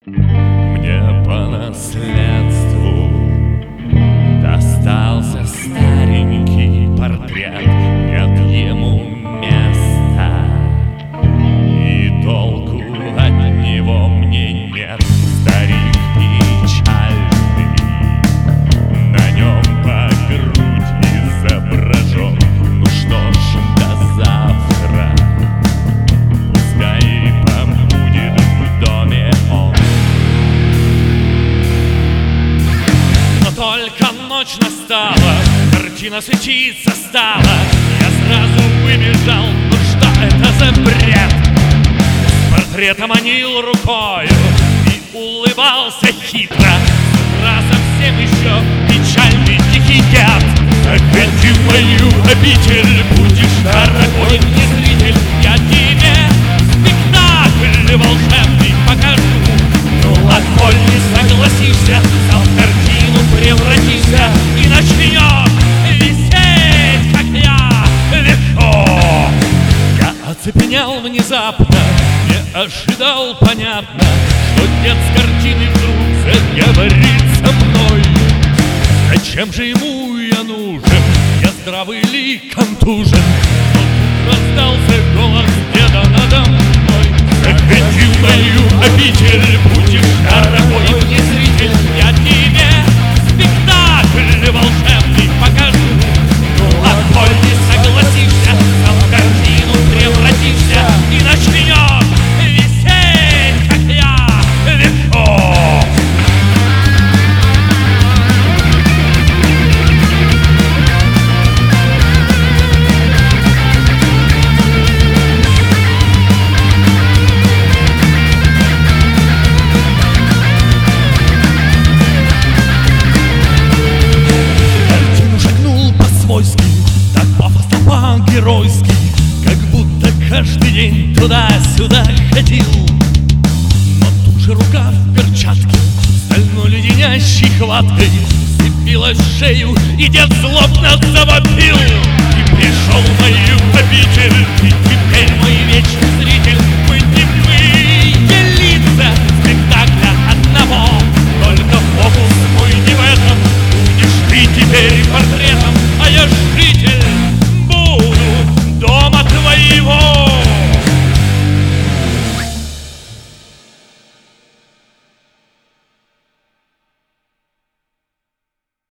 Мне по наследству достался старенький портрет. Нет ему места, и толку от него мне нет. Старик печальный, на нем по грудь изображен. Ну что ж, до завтра, пускай побудет в доме он. Но только ночь настала, картина светиться стала. Я сразу выбежал, ну что это за бред? С портрета манил рукою и улыбался хитро. Разом всем еще печальный тихий дед. Заходи в мою обитель, будешь дорогой мне зритель. Я тебе спектакль волшебный покажу. Ну а коль не согласишься, сам в картину превратишься и начнешь висеть, как я легко. Я оцепенел внезапно, не ожидал, понятно, что дед с картины вдруг заговорит со мной. Зачем же ему я нужен? Я здравый ли контужен? Но тут раздался голос деда надо мной. Заходи в мою обитель, будешь дорогой мне зритель. Я тебе спектакль волшебный покажу. Ну а коль не согласишься, сам в картину превратишься и начнешь висеть, как я легко. Так пафосно по-геройски, как будто каждый день туда-сюда ходил. Но тут же рука в перчатке стальной леденящей хваткой вцепилась в шею, и дед злобно завопил.